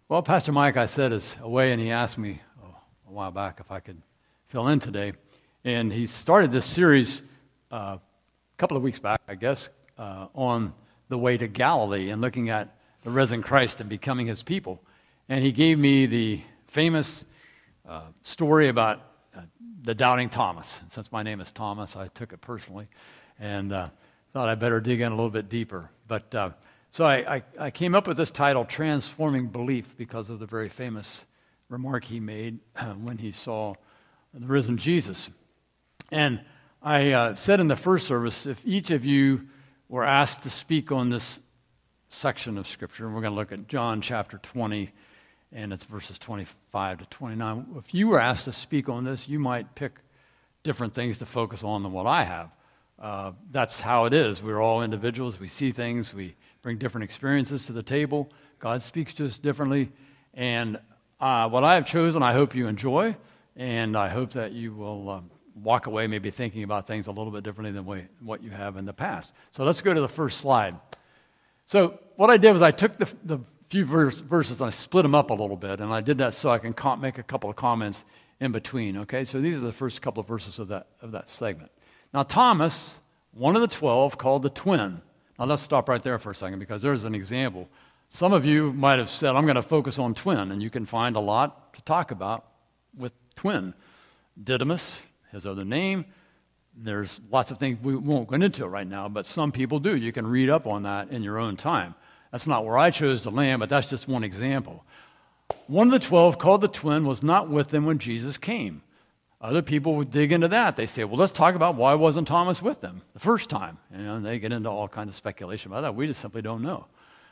Well, Pastor Mike, I said, is away, and he asked me a while back if I could fill in today. And he started this series a couple of weeks back, I guess, on the way to Galilee and looking at the risen Christ and becoming his people. And he gave me the famous story about the doubting Thomas. And since my name is Thomas, I took it personally and thought I'd better dig in a little bit deeper. But so I came up with this title, Transforming Belief, because of the very famous remark he made when he saw the risen Jesus. And I said in the first service, if each of you were asked to speak on this section of Scripture, and we're going to look at John chapter 20, and it's verses 25 to 29. If you were asked to speak on this, you might pick different things to focus on than what I have. That's how it is. We're all individuals. We see things. We bring different experiences to the table. God speaks to us differently. And what I have chosen, I hope you enjoy, and I hope that you will walk away maybe thinking about things a little bit differently than what you have in the past. So let's go to the first slide. So what I did was I took the few verses and I split them up a little bit, and I did that so I can make a couple of comments in between. Okay, so these are the first couple of verses of that segment. Now Thomas, one of the 12, called the twin. Now let's stop right there for a second because there's an example. Some of you might have said, I'm going to focus on twin, and you can find a lot to talk about with twin. Didymus, his other name. There's lots of things we won't go into it right now, but some people do. You can read up on that in your own time. That's not where I chose to land, but that's just one example. One of the 12, called the twin, was not with them when Jesus came. Other people would dig into that. They say, well, let's talk about why wasn't Thomas with them the first time. And they get into all kinds of speculation about that. We just simply don't know.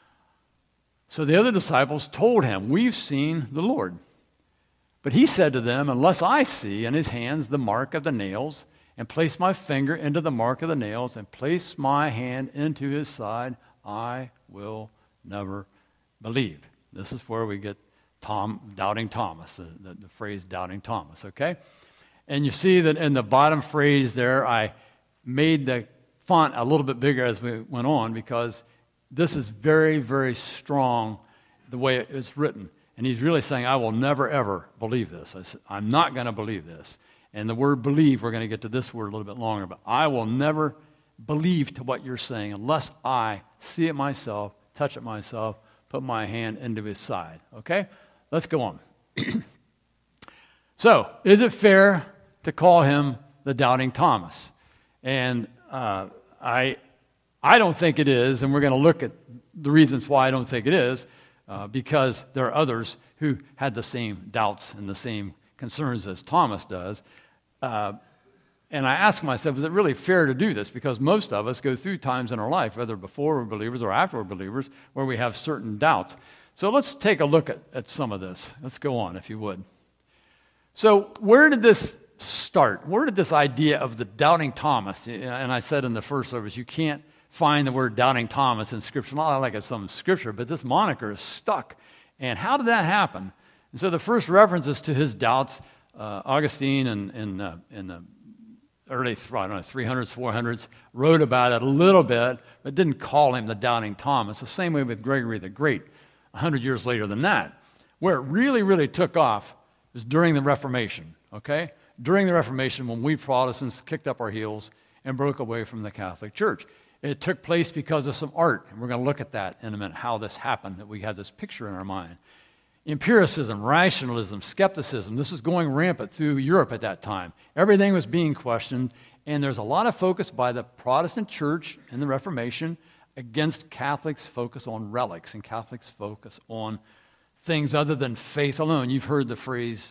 So the other disciples told him, we've seen the Lord. But he said to them, unless I see in his hands the mark of the nails, and place my finger into the mark of the nails, and place my hand into his side, I will never believe. This is where we get doubting Thomas, the phrase doubting Thomas, okay? And you see that in the bottom phrase there, I made the font a little bit bigger as we went on because this is very, very strong the way it is written. And he's really saying, I will never, ever believe this. I'm not going to believe this. And the word believe, we're going to get to this word a little bit longer, but I will never believe to what you're saying unless I see it myself, touch it myself, put my hand into his side. Okay? Let's go on. So, is it fair to call him the doubting Thomas? And I don't think it is, and we're going to look at the reasons why I don't think it is, because there are others who had the same doubts and the same concerns as Thomas does. And I ask myself, is it really fair to do this? Because most of us go through times in our life, whether before we're believers or after we're believers, where we have certain doubts. So let's take a look at some of this. Let's go on, if you would. So where did this start? Where did this idea of the doubting Thomas, and I said in the first service, you can't find the word doubting Thomas in Scripture, not like it's some Scripture, but this moniker is stuck. And how did that happen? And so the first references to his doubts, Augustine in the early 300s, 400s, wrote about it a little bit, but didn't call him the doubting Thomas. The same way with Gregory the Great, 100 years later than that. Where it really, really took off was during the Reformation, okay? During the Reformation, when we Protestants kicked up our heels and broke away from the Catholic Church. It took place because of some art, and we're going to look at that in a minute, how this happened, that we have this picture in our mind. Empiricism, rationalism, skepticism, this was going rampant through Europe at that time. Everything was being questioned, and there's a lot of focus by the Protestant Church in the Reformation against Catholics' focus on relics and Catholics' focus on things other than faith alone. You've heard the phrase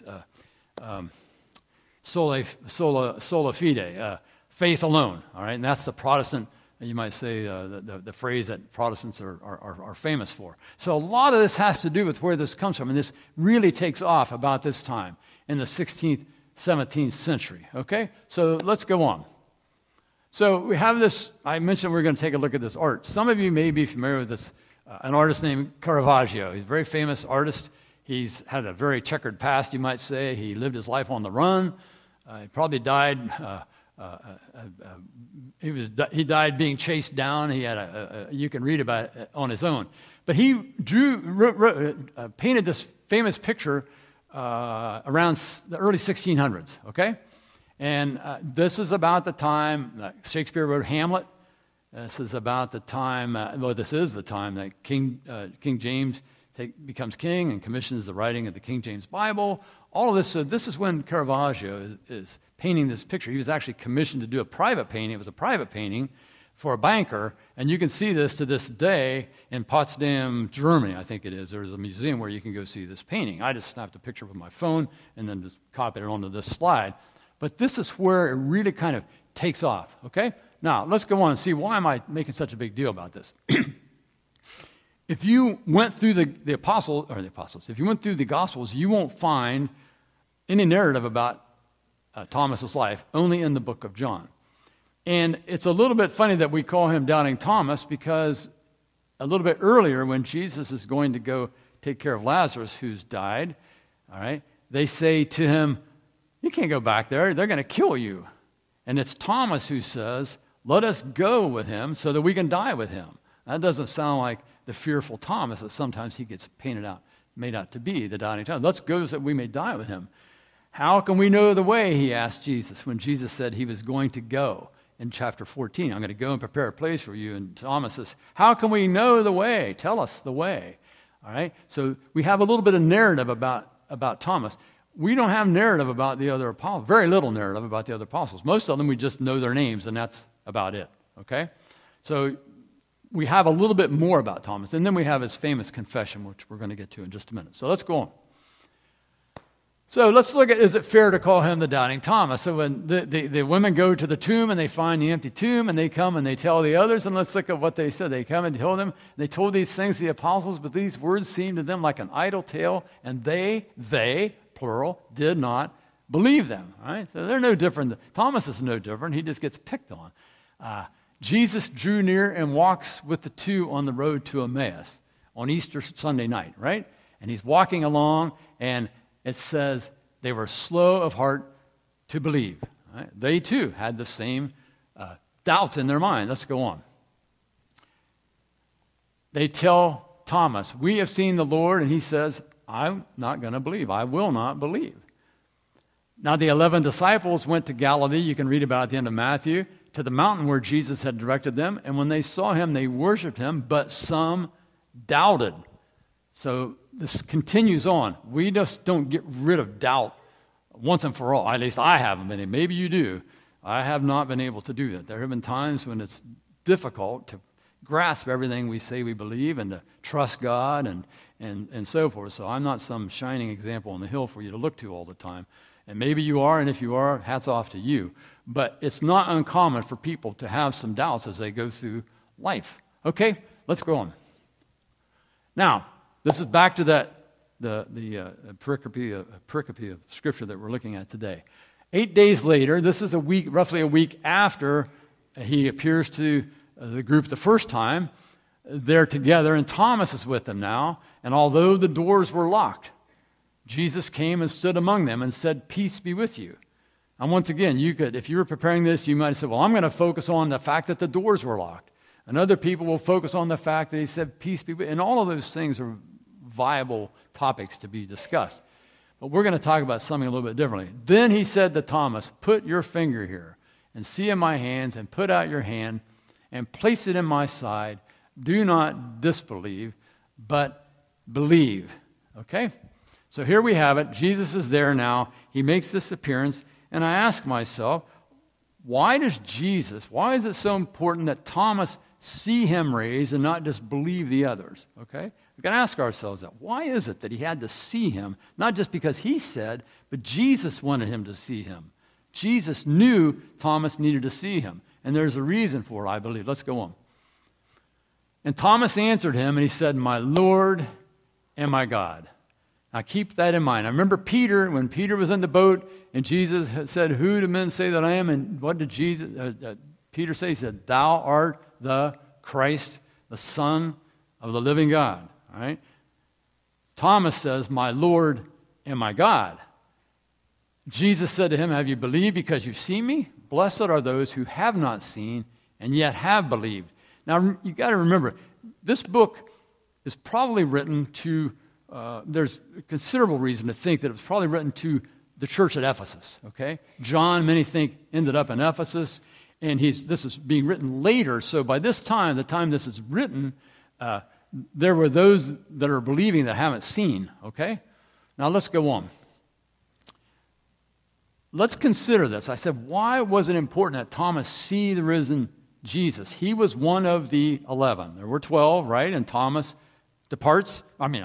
sola fide, faith alone, all right? And that's the Protestant, you might say, the phrase that Protestants are famous for. So a lot of this has to do with where this comes from, and this really takes off about this time in the 16th, 17th century, okay? So let's go on. So we have this, I mentioned we're going to take a look at this art. Some of you may be familiar with this, an artist named Caravaggio. He's a very famous artist. He's had a very checkered past, you might say. He lived his life on the run. He probably died... he died being chased down. He had you can read about it on his own. But he painted this famous picture around the early 1600s, okay? And this is about the time Shakespeare wrote Hamlet. This is about the time, this is the time that King James becomes king and commissions the writing of the King James Bible. All of this, so this is when Caravaggio is painting this picture. He was actually commissioned to do a private painting. It was a private painting for a banker, and you can see this to this day in Potsdam, Germany, I think it is. There's a museum where you can go see this painting. I just snapped a picture with my phone and then just copied it onto this slide. But this is where it really kind of takes off, okay? Now, let's go on and see why am I making such a big deal about this. If you went through the apostles, if you went through the Gospels, you won't find any narrative about Thomas's life, only in the book of John. And it's a little bit funny that we call him Doubting Thomas because a little bit earlier when Jesus is going to go take care of Lazarus who's died, all right, they say to him, you can't go back there, they're going to kill you. And it's Thomas who says, let us go with him so that we can die with him. That doesn't sound like the fearful Thomas that sometimes he gets made out to be, the doubting Thomas. Let's go so that we may die with him. How can we know the way, he asked Jesus, when Jesus said he was going to go in chapter 14. I'm going to go and prepare a place for you. And Thomas says, how can we know the way? Tell us the way. All right? So we have a little bit of narrative about Thomas. We don't have narrative about the other apostles, very little narrative about the other apostles. Most of them we just know their names, and that's about it. Okay? So we have a little bit more about Thomas. And then we have his famous confession, which we're going to get to in just a minute. So let's go on. So let's look at, is it fair to call him the doubting Thomas? So when the women go to the tomb and they find the empty tomb and they come and they tell the others, and let's look at what they said. They come and told them, they told these things to the apostles, but these words seemed to them like an idle tale, and they, plural, did not believe them. Right? So they're no different. Thomas is no different. He just gets picked on. Jesus drew near and walks with the two on the road to Emmaus on Easter Sunday night, right? And he's walking along, and it says they were slow of heart to believe. Right? They too had the same doubts in their mind. Let's go on. They tell Thomas, we have seen the Lord, and he says, I'm not going to believe. I will not believe. Now the 11 disciples went to Galilee, you can read about it at the end of Matthew, to the mountain where Jesus had directed them, and when they saw him, they worshiped him, but some doubted. So this continues on. We just don't get rid of doubt once and for all. At least I haven't been able. Maybe you do. I have not been able to do that. There have been times when it's difficult to grasp everything we say we believe and to trust God and so forth. So I'm not some shining example on the hill for you to look to all the time. And maybe you are, and if you are, hats off to you. But it's not uncommon for people to have some doubts as they go through life. Okay, let's go on. Now, this is back to the pericope of Scripture that we're looking at today. 8 days later, this is roughly a week after he appears to the group the first time. They're together, and Thomas is with them now. And although the doors were locked, Jesus came and stood among them and said, peace be with you. And once again, if you were preparing this, you might have said, well, I'm going to focus on the fact that the doors were locked. And other people will focus on the fact that he said, peace be with you. And all of those things are viable topics to be discussed. But we're going to talk about something a little bit differently. Then he said to Thomas, put your finger here and see in my hands, and put out your hand and place it in my side. Do not disbelieve, but believe. Okay? So here we have it. Jesus is there now. He makes this appearance. And I ask myself, why is it so important that Thomas see him raised and not just believe the others? Okay? We've got to ask ourselves that. Why is it that he had to see him, not just because he said, but Jesus wanted him to see him? Jesus knew Thomas needed to see him. And there's a reason for it, I believe. Let's go on. And Thomas answered him, and he said, my Lord and my God. Now keep that in mind. I remember Peter, when Peter was in the boat, and Jesus said, who do men say that I am? And what did Peter say? He said, thou art the Christ, the Son of the living God. All right? Thomas says, my Lord and my God. Jesus said to him, have you believed because you've seen me? Blessed are those who have not seen and yet have believed. Now, you've got to remember, this book is probably written to, there's considerable reason to think that it was probably written to the church at Ephesus, okay? John, many think, ended up in Ephesus, and this is being written later, so by this time, the time this is written, there were those that are believing that haven't seen, okay? Now let's go on. Let's consider this. I said, why was it important that Thomas see the risen Jesus? He was one of the 11. There were 12, right? And Judas departs.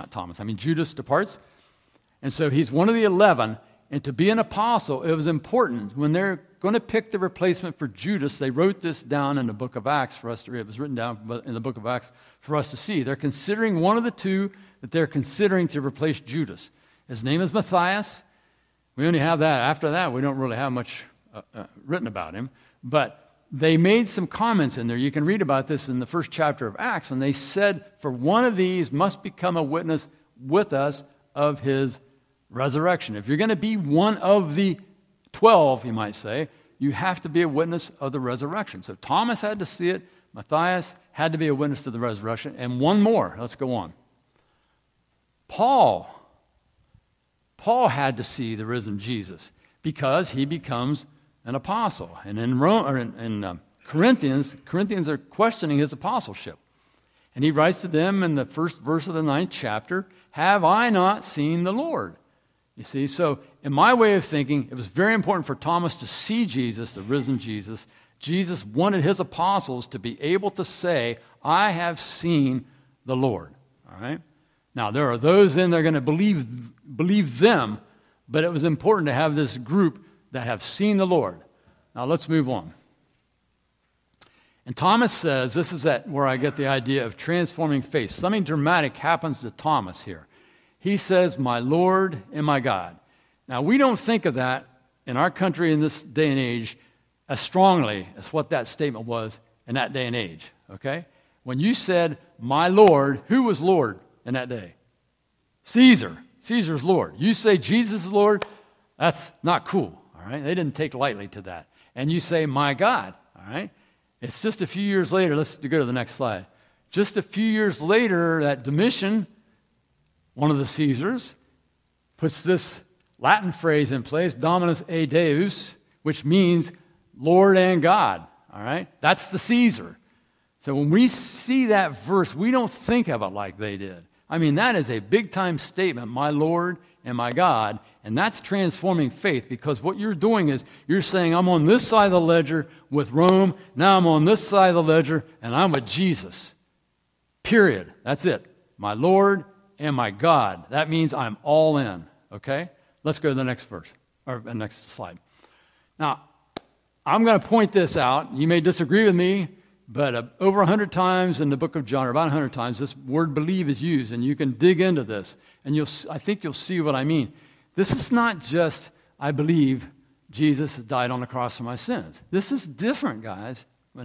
And so he's one of the 11. And to be an apostle, it was important. When they're going to pick the replacement for Judas, they wrote this down in the book of Acts for us to read. It was written down in the book of Acts for us to see. They're considering one of the two that they're considering to replace Judas. His name is Matthias. We only have that. After that, we don't really have much written about him. But they made some comments in there. You can read about this in the first chapter of Acts. And they said, for one of these must become a witness with us of his resurrection. If you're going to be one of the 12, you might say, you have to be a witness of the resurrection. So Thomas had to see it. Matthias had to be a witness to the resurrection. And one more. Let's go on. Paul had to see the risen Jesus because he becomes an apostle. And in Corinthians are questioning his apostleship. And he writes to them in the first verse of the 9th chapter, have I not seen the Lord? You see, so in my way of thinking, it was very important for Thomas to see Jesus, the risen Jesus. Jesus wanted his apostles to be able to say, I have seen the Lord. All right? Now, there are those in there going to believe them, but it was important to have this group that have seen the Lord. Now, let's move on. And Thomas says, this is where I get the idea of transforming faith. Something dramatic happens to Thomas here. He says, my Lord and my God. Now, we don't think of that in our country in this day and age as strongly as what that statement was in that day and age, okay? When you said, my Lord, who was Lord in that day? Caesar. Caesar's Lord. You say Jesus is Lord, that's not cool, all right? They didn't take lightly to that. And you say, my God, all right? It's just a few years later. Let's go to the next slide. Just a few years later, that Domitian, one of the Caesars, puts this Latin phrase in place, Dominus et Deus, which means Lord and God, all right? That's the Caesar. So when we see that verse, we don't think of it like they did. I mean, that is a big-time statement, my Lord and my God, and that's transforming faith because what you're doing is you're saying, I'm on this side of the ledger with Rome, now I'm on this side of the ledger, and I'm with Jesus. Period. That's it. My Lord and my God. That means I'm all in, okay? Let's go to the next verse, or the next slide. Now, I'm going to point this out. You may disagree with me, but over 100 times in the book of John, or about 100 times, this word believe is used, and you can dig into this, and I think you'll see what I mean. This is not just, I believe Jesus died on the cross for my sins. This is different, guys.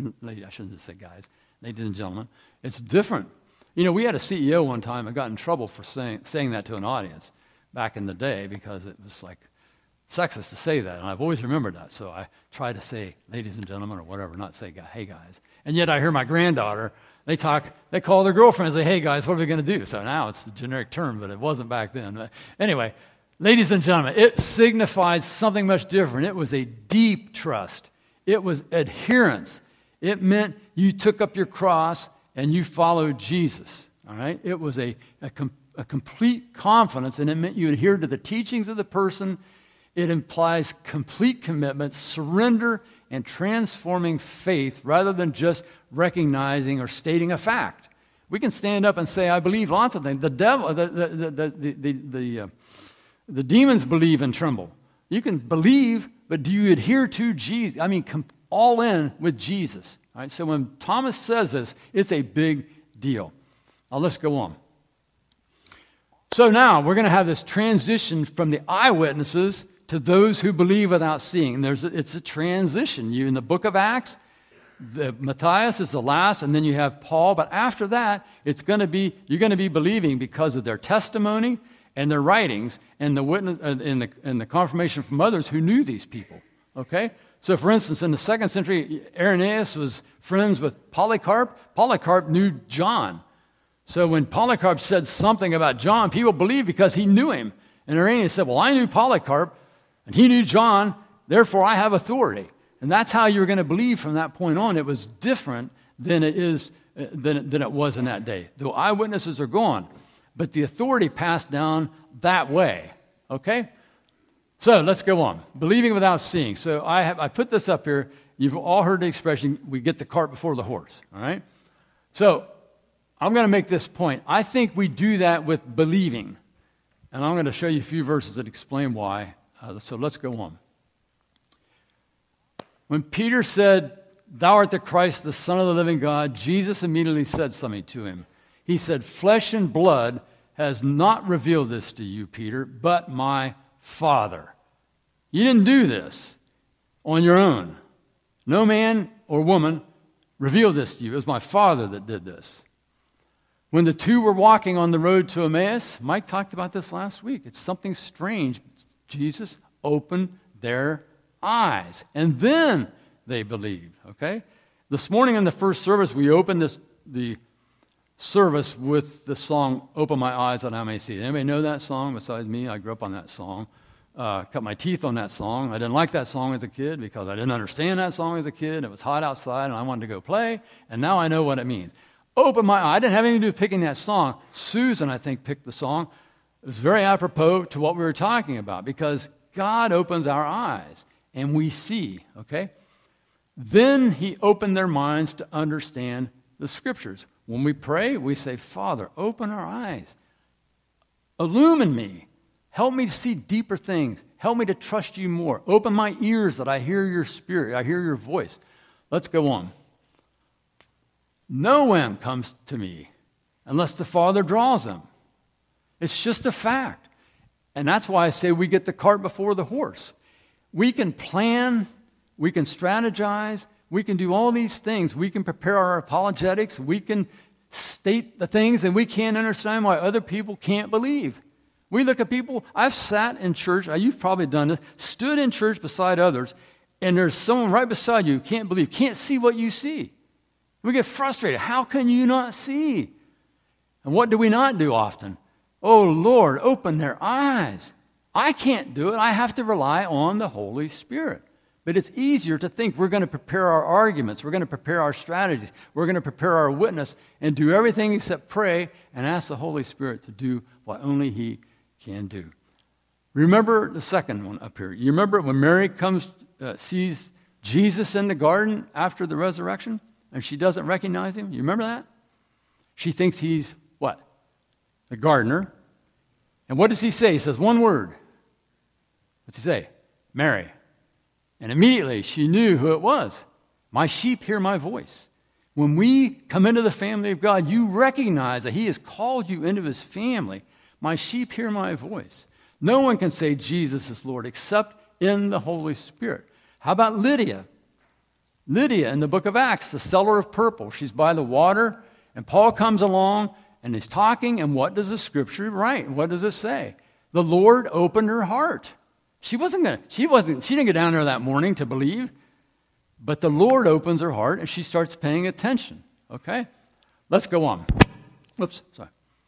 I shouldn't say guys, ladies and gentlemen. It's different. You know, we had a CEO one time that got in trouble for saying that to an audience back in the day because it was like sexist to say that, and I've always remembered that. So I try to say ladies and gentlemen or whatever, not say hey guys. And yet I hear my granddaughter, they call their girlfriend and say, hey guys, what are we going to do? So now it's a generic term, but it wasn't back then. But anyway, ladies and gentlemen, it signifies something much different. It was a deep trust. It was adherence. It meant you took up your cross and you followed Jesus, all right? It was a complete confidence, and it meant you adhered to the teachings of the person. It implies complete commitment, surrender, and transforming faith rather than just recognizing or stating a fact. We can stand up and say, I believe lots of things. The devil, the demons believe and tremble. You can believe, but do you adhere to Jesus? I mean, all in with Jesus. All right, so when Thomas says this, it's a big deal. Now let's go on. So now we're going to have this transition from the eyewitnesses to those who believe without seeing. It's a transition. You in the book of Acts, Matthias is the last, and then you have Paul. But after that, you're going to be believing because of their testimony and their writings and the witness and the confirmation from others who knew these people. Okay. So, for instance, in the 2nd century, Irenaeus was friends with Polycarp. Polycarp knew John. So when Polycarp said something about John, people believed because he knew him. And Irenaeus said, well, I knew Polycarp, and he knew John, therefore I have authority. And that's how you're going to believe from that point on. It was different than it was in that day. The eyewitnesses are gone, but the authority passed down that way. Okay? So let's go on. Believing without seeing. So I put this up here. You've all heard the expression, we get the cart before the horse. All right? So I'm going to make this point. I think we do that with believing. And I'm going to show you a few verses that explain why. So let's go on. When Peter said, thou art the Christ, the Son of the living God, Jesus immediately said something to him. He said, flesh and blood has not revealed this to you, Peter, but my Father. You didn't do this on your own. No man or woman revealed this to you. It was my Father that did this. When the two were walking on the road to Emmaus, Mike talked about this last week. It's something strange. Jesus opened their eyes, and then they believed, okay? This morning in the first service, we opened the service with the song, Open My Eyes That I May See. Anybody know that song besides me? I grew up on that song. Cut my teeth on that song. I didn't like that song as a kid because I didn't understand that song as a kid. It was hot outside, and I wanted to go play, and now I know what it means. Open my eye. I didn't have anything to do with picking that song. Susan, I think, picked the song. It was very apropos to what we were talking about because God opens our eyes, and we see, okay? Then he opened their minds to understand the Scriptures. When we pray, we say, Father, open our eyes. Illumine me. Help me to see deeper things. Help me to trust you more. Open my ears that I hear your spirit. I hear your voice. Let's go on. No one comes to me unless the Father draws them. It's just a fact. And that's why I say we get the cart before the horse. We can plan, we can strategize, we can do all these things. We can prepare our apologetics, we can state the things, and we can't understand why other people can't believe. We look at people, I've sat in church, you've probably done this, stood in church beside others, and there's someone right beside you who can't believe, can't see what you see. We get frustrated. How can you not see? And what do we not do often? Oh, Lord, open their eyes. I can't do it. I have to rely on the Holy Spirit. But it's easier to think we're going to prepare our arguments. We're going to prepare our strategies. We're going to prepare our witness and do everything except pray and ask the Holy Spirit to do what only He can do. Remember the second one up here. You remember when Mary sees Jesus in the garden after the resurrection? And she doesn't recognize him. You remember that? She thinks he's what? The gardener. And what does he say? He says one word. What's he say? Mary. And immediately she knew who it was. My sheep hear my voice. When we come into the family of God, you recognize that He has called you into His family. My sheep hear my voice. No one can say Jesus is Lord except in the Holy Spirit. How about Lydia? Lydia in the book of Acts, the seller of purple. She's by the water, and Paul comes along, and he's talking, and what does the Scripture write? What does it say? The Lord opened her heart. She didn't get down there that morning to believe, but the Lord opens her heart, and she starts paying attention. Okay? Let's go on. Whoops, sorry.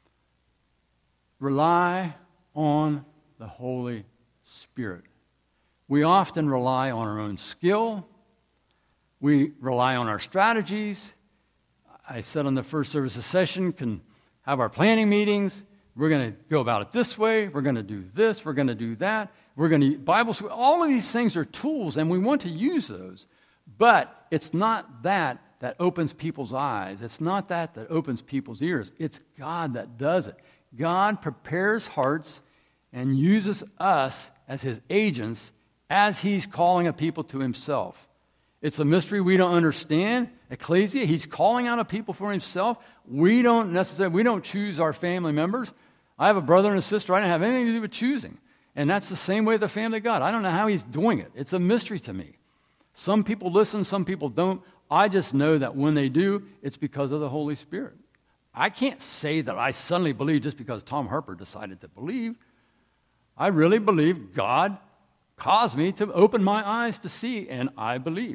Rely on the Holy Spirit. We often rely on our own skill. We rely on our strategies. I said on the first service of session, can have our planning meetings. We're going to go about it this way. We're going to do this. We're going to do that. We're going to Bible school. All of these things are tools, and we want to use those. But it's not that opens people's eyes. It's not that opens people's ears. It's God that does it. God prepares hearts and uses us as His agents as He's calling a people to Himself. It's a mystery we don't understand. Ecclesia, He's calling out a people for Himself. We don't choose our family members. I have a brother and a sister. I don't have anything to do with choosing. And that's the same way with the family of God. I don't know how He's doing it. It's a mystery to me. Some people listen, some people don't. I just know that when they do, it's because of the Holy Spirit. I can't say that I suddenly believe just because Tom Harper decided to believe. I really believe God caused me to open my eyes to see, and I believed.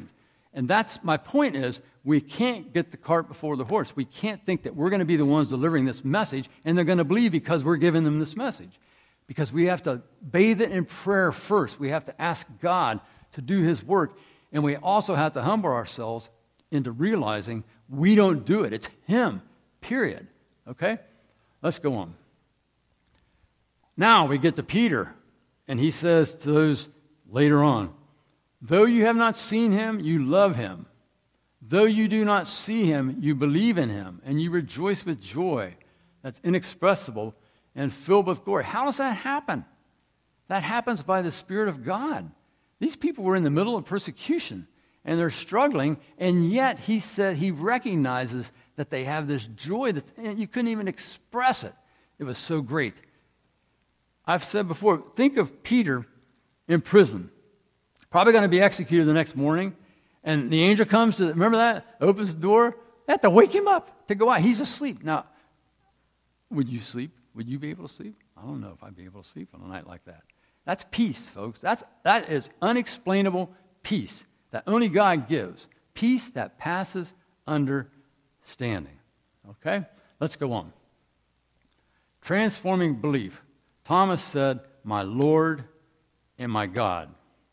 And that's my point is, we can't get the cart before the horse. We can't think that we're going to be the ones delivering this message and they're going to believe because we're giving them this message. Because we have to bathe it in prayer first. We have to ask God to do his work. And we also have to humble ourselves into realizing we don't do it. It's him, period. Okay? Let's go on. Now we get to Peter, and he says to those later on, though you have not seen him, you love him. Though you do not see him, you believe in him, and you rejoice with joy that's inexpressible and filled with glory. How does that happen? That happens by the Spirit of God. These people were in the middle of persecution, and they're struggling, and yet he said he recognizes that they have this joy that you couldn't even express it. It was so great. I've said before, think of Peter in prison, probably going to be executed the next morning, and the angel comes to, remember that? Opens the door. They have to wake him up to go out. He's asleep. Now, would you sleep? Would you be able to sleep? I don't know if I'd be able to sleep on a night like that. That's peace, folks. That is unexplainable peace that only God gives. Peace that passes understanding. Okay? Let's go on. Transforming belief. Thomas said, my Lord and my God.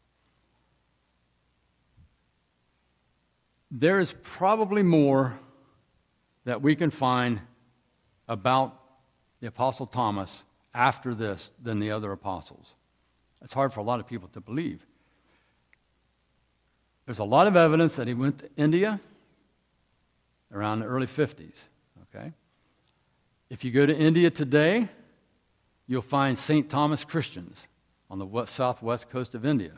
There is probably more that we can find about the Apostle Thomas after this than the other apostles. It's hard for a lot of people to believe. There's a lot of evidence that he went to India around the early 50s. Okay? If you go to India today, you'll find St. Thomas Christians on the southwest coast of India.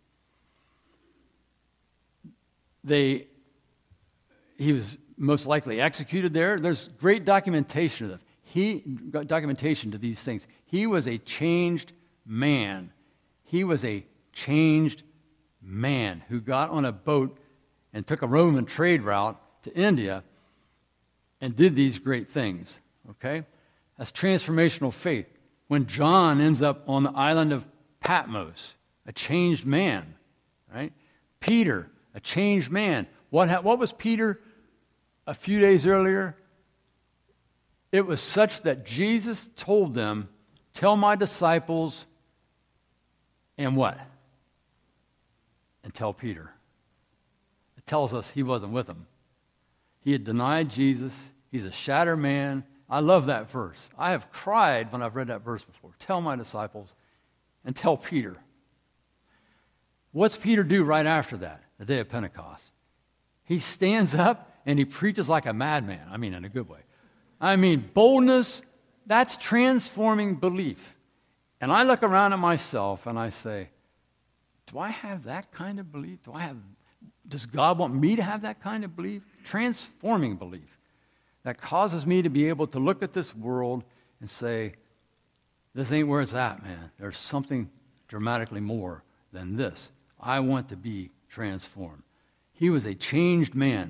He was most likely executed there. There's great documentation of documentation to these things. He was a changed man. He was a changed man who got on a boat and took a Roman trade route to India and did these great things. Okay? That's transformational faith. When John ends up on the island of Patmos, a changed man, right? Peter, a changed man. What was Peter a few days earlier? It was such that Jesus told them, tell my disciples, and what? And tell Peter. It tells us he wasn't with them. He had denied Jesus. He's a shattered man. I love that verse. I have cried when I've read that verse before. Tell my disciples and tell Peter. What's Peter do right after that, the day of Pentecost? He stands up and he preaches like a madman. I mean, in a good way. I mean, boldness, that's transforming belief. And I look around at myself and I say, do I have that kind of belief? Does God want me to have that kind of belief? Transforming belief that causes me to be able to look at this world and say, this ain't where it's at, man. There's something dramatically more than this. I want to be transformed. He was a changed man.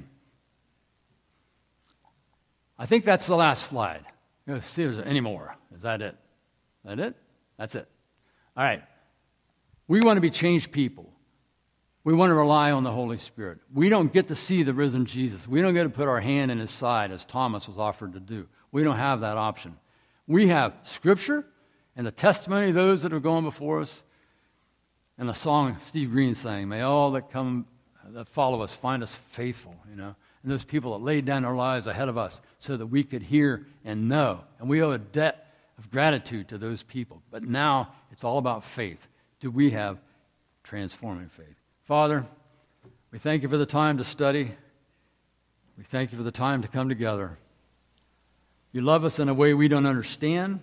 I think that's the last slide. Let's see if there's any more. Is that it? Is that it? That's it. All right. We want to be changed people. We want to rely on the Holy Spirit. We don't get to see the risen Jesus. We don't get to put our hand in his side as Thomas was offered to do. We don't have that option. We have Scripture and the testimony of those that are going before us and the song Steve Green sang, may all that follow us find us faithful, and those people that laid down their lives ahead of us so that we could hear and know. And we owe a debt of gratitude to those people. But now it's all about faith. Do we have transforming faith? Father, we thank you for the time to study. We thank you for the time to come together. You love us in a way we don't understand.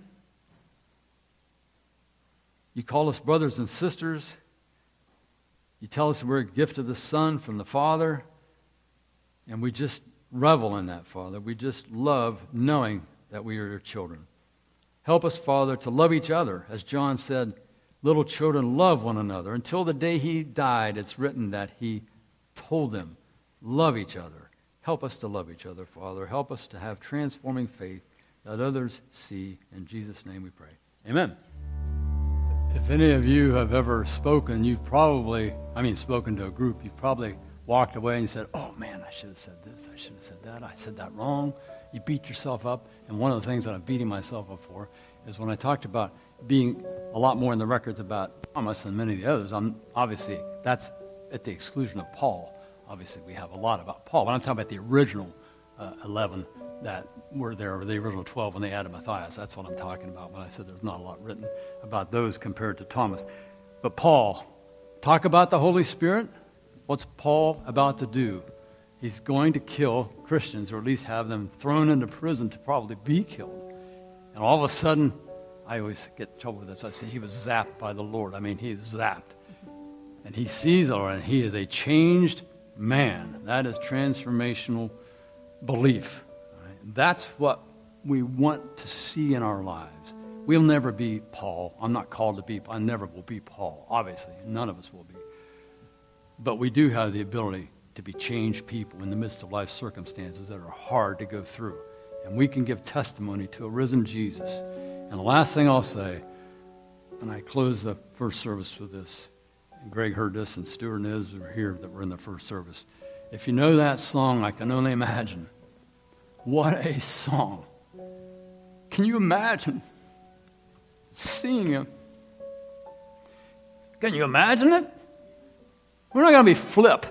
You call us brothers and sisters. You tell us we're a gift of the Son from the Father. And we just revel in that, Father. We just love knowing that we are your children. Help us, Father, to love each other. As John said, little children love one another. Until the day he died, it's written that he told them, love each other. Help us to love each other, Father. Help us to have transforming faith that others see. In Jesus' name we pray. Amen. If any of you have ever spoken, spoken to a group, you've probably walked away and you said, oh man, I should have said this, I should have said that, I said that wrong. You beat yourself up. And one of the things that I'm beating myself up for is when I talked about being a lot more in the records about Thomas than many of the others, obviously that's at the exclusion of Paul. Obviously we have a lot about Paul, but I'm talking about the original 11 that were there, or the original 12 when they added Matthias. That's what I'm talking about when I said there's not a lot written about those compared to Thomas. But Paul, talk about the Holy Spirit. What's Paul about to do? He's going to kill Christians, or at least have them thrown into prison to probably be killed. And all of a sudden, I always get in trouble with this. I say he was zapped by the Lord. I mean, he is zapped. And he sees the Lord, and he is a changed man. That is transformational belief. Right? That's what we want to see in our lives. We'll never be Paul. I'm not called to be. I never will be Paul, obviously. None of us will be. But we do have the ability to be changed people in the midst of life circumstances that are hard to go through. And we can give testimony to a risen Jesus. And the last thing I'll say, and I close the first service with this, and Greg heard this, and Stuart and Iz were here that were in the first service. If you know that song, I can only imagine. What a song. Can you imagine singing it? Can you imagine it? We're not going to be flip.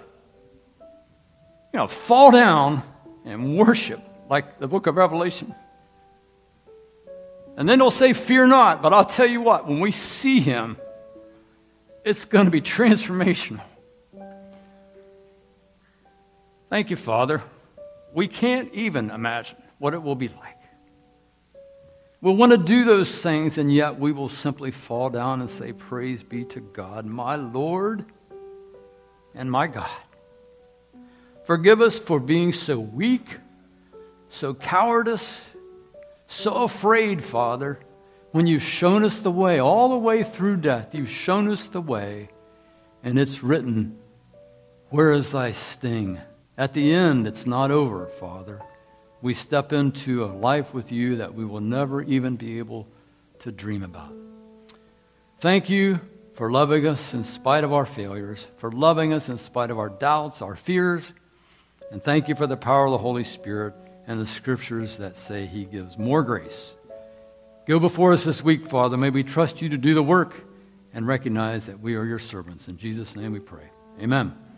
Fall down and worship like the book of Revelation. And then they'll say, fear not. But I'll tell you what, when we see him, it's going to be transformational. Thank you, Father. We can't even imagine what it will be like. We'll want to do those things, and yet we will simply fall down and say, praise be to God, my Lord and my God. Forgive us for being so weak, so cowardice, so afraid, Father, when you've shown us the way, all the way through death. You've shown us the way, and it's written, where is thy sting? At the end, it's not over, Father. We step into a life with you that we will never even be able to dream about. Thank you for loving us in spite of our failures, for loving us in spite of our doubts, our fears. And thank you for the power of the Holy Spirit and the scriptures that say he gives more grace. Go before us this week, Father. May we trust you to do the work and recognize that we are your servants. In Jesus' name we pray. Amen.